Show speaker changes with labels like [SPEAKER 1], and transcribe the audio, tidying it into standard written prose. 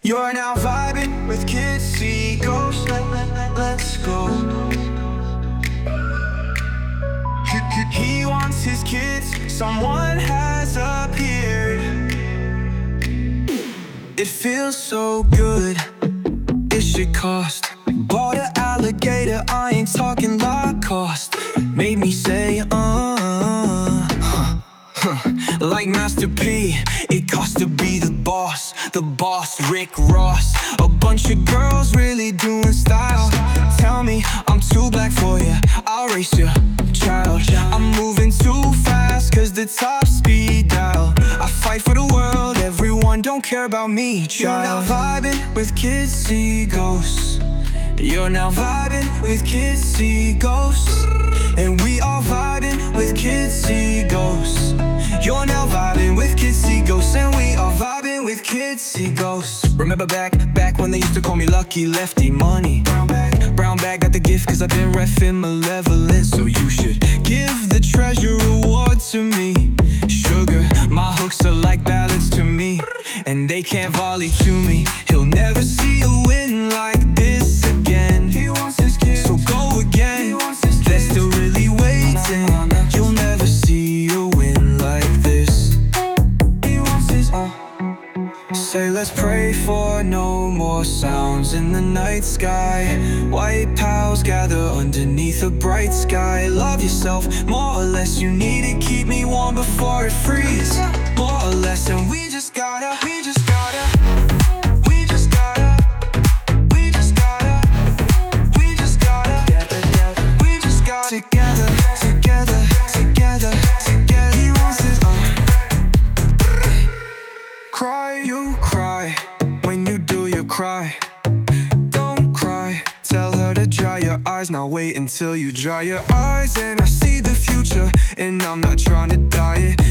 [SPEAKER 1] You're now vibing with Kids See Ghosts. Let's go. He wants his kids, someone has appeared. It feels so good, it should cost. Bought an alligator, I ain't talking Lacoste. Made me say, like Master P, it cost to be the boss Rick Ross. A bunch of girls really doing style. Tell me I'm too black for you, I'll race you, child. I'm moving too fast cause the top speed dial. I fight for the world, everyone don't care about me, child. You're now vibing with Kids See Ghosts. You're now vibing with Kids See Ghosts. And we all vibing with Kids See Ghosts. You're now vibing with Kids See Ghosts. And we all vibing with Kids See Ghosts. Remember back when they used to call me Lucky Lefty Money. Brown bag got the gift cause I've been reffing malevolent. So you should give the treasure award to me. Sugar, my hooks are like ballads to me, and they can't volley to me. He'll never see a win like this again. He wants his kids, so go again. They're still really waiting. You'll never see a win like this. He wants his Say let's pray for no more sounds in the night sky. White pals gather underneath a bright sky. Love yourself, more or less. You need to keep me warm before it freezes. More or less, and we just gotta together. He wants it. Cry, you cry. When you do, you cry. Don't cry. Tell her to dry your eyes. Now wait until you dry your eyes and I see the future. And I'm not trying to dye it.